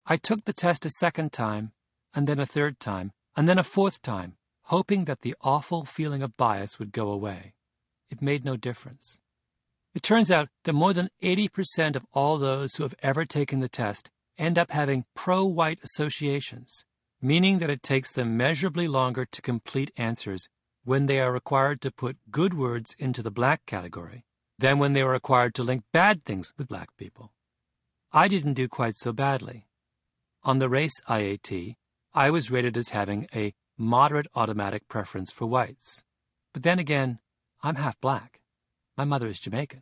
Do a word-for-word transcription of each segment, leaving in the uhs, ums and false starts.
I took the test a second time, and then a third time, and then a fourth time, hoping that the awful feeling of bias would go away. It made no difference. It turns out that more than eighty percent of all those who have ever taken the test end up having pro-white associations, meaning that it takes them measurably longer to complete answers when they are required to put good words into the black category than when they are required to link bad things with black people. I didn't do quite so badly. On the race I A T, I was rated as having a moderate automatic preference for whites. But then again, I'm half black. My mother is Jamaican.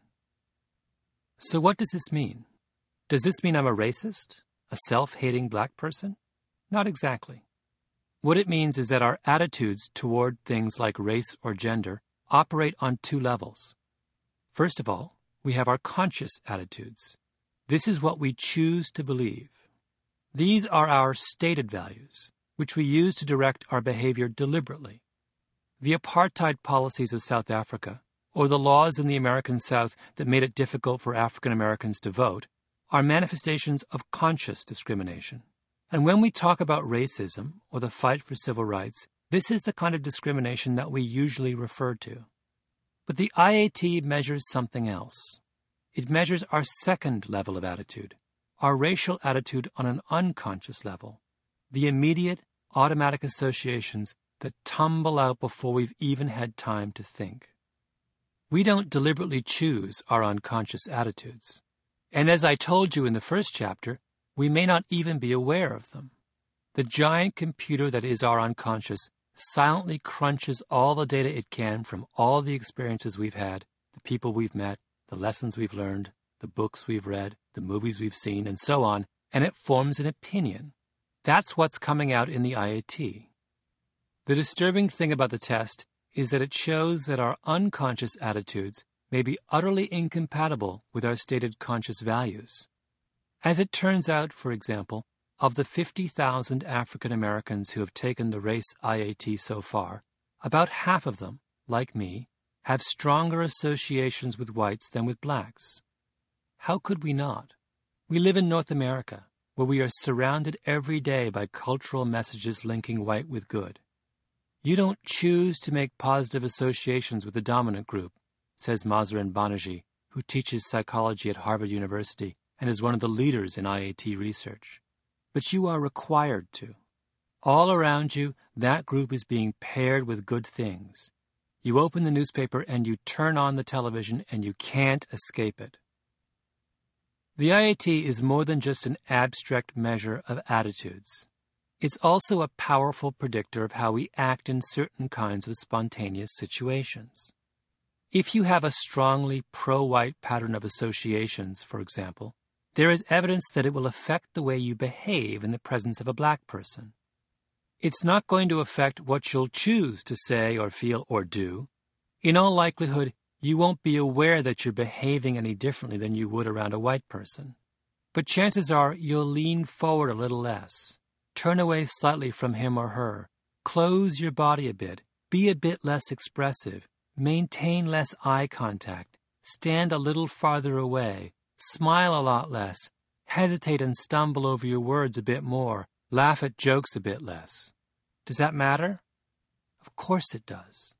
So what does this mean? Does this mean I'm a racist? A self-hating black person? Not exactly. What it means is that our attitudes toward things like race or gender operate on two levels. First of all, we have our conscious attitudes. This is what we choose to believe. These are our stated values, which we use to direct our behavior deliberately. The apartheid policies of South Africa, or the laws in the American South that made it difficult for African Americans to vote, are manifestations of conscious discrimination. And when we talk about racism or the fight for civil rights, this is the kind of discrimination that we usually refer to. But the I A T measures something else. It measures our second level of attitude, our racial attitude on an unconscious level, the immediate, automatic associations that tumble out before we've even had time to think. We don't deliberately choose our unconscious attitudes. And as I told you in the first chapter, we may not even be aware of them. The giant computer that is our unconscious silently crunches all the data it can from all the experiences we've had, the people we've met, the lessons we've learned, the books we've read, the movies we've seen, and so on, and it forms an opinion. That's what's coming out in the I A T. The disturbing thing about the test is that it shows that our unconscious attitudes may be utterly incompatible with our stated conscious values. As it turns out, for example, of the fifty thousand African Americans who have taken the race I A T so far, about half of them, like me, have stronger associations with whites than with blacks. How could we not? We live in North America, where we are surrounded every day by cultural messages linking white with good. You don't choose to make positive associations with the dominant group, says Mahzarin Banaji, who teaches psychology at Harvard University and is one of the leaders in I A T research. But you are required to. All around you, that group is being paired with good things. You open the newspaper and you turn on the television and you can't escape it. The I A T is more than just an abstract measure of attitudes. It's also a powerful predictor of how we act in certain kinds of spontaneous situations. If you have a strongly pro-white pattern of associations, for example, there is evidence that it will affect the way you behave in the presence of a black person. It's not going to affect what you'll choose to say or feel or do. In all likelihood, you won't be aware that you're behaving any differently than you would around a white person. But chances are you'll lean forward a little less, turn away slightly from him or her, close your body a bit, be a bit less expressive, maintain less eye contact, stand a little farther away, smile a lot less, hesitate and stumble over your words a bit more, laugh at jokes a bit less. Does that matter? Of course it does.